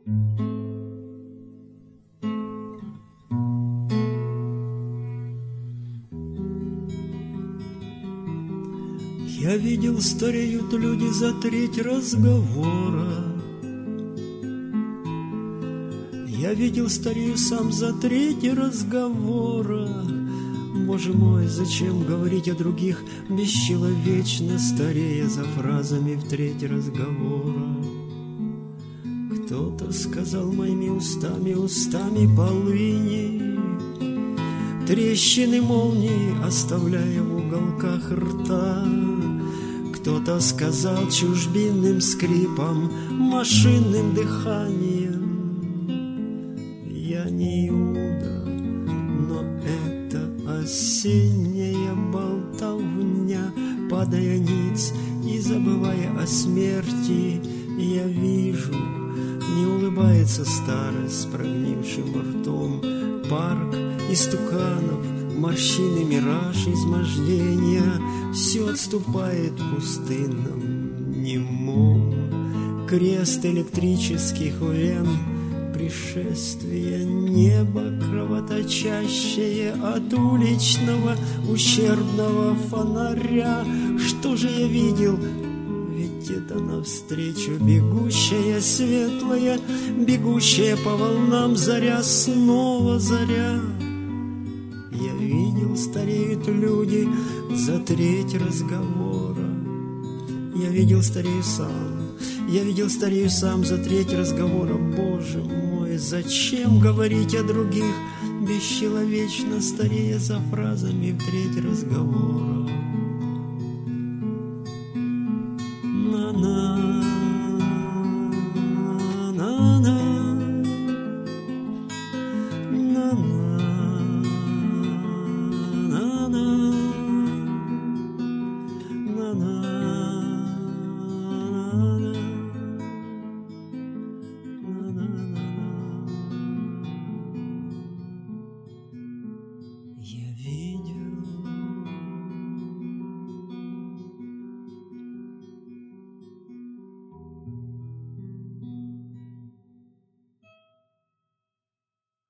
Я видел, стареют люди за треть разговора. Я видел, старею сам за треть разговора. Боже мой, зачем говорить о других, бесчеловечно старея за фразами в треть разговора? Кто-то сказал моими устами, устами полыни, трещины молнии оставляя в уголках рта. Кто-то сказал чужбинным скрипом, машинным дыханием: я не Иуда, но это осенняя болтовня. Падая ниц и забывая о смерти, я вижу, не улыбается старость с прогнившим ртом. Парк истуканов, морщины, мираж измождения, все отступает в пустынном немом. Крест электрических вен, пришествие неба кровоточащее от уличного ущербного фонаря. Что же я видел? Ведь это навстречу бегущая светлая, бегущая по волнам заря, снова заря. Я видел, стареют люди за треть разговора. Я видел, старею сам. Я видел, старею сам за треть разговора. Боже мой, зачем говорить о других, бесчеловечно старея за фразами в треть разговора? На-на.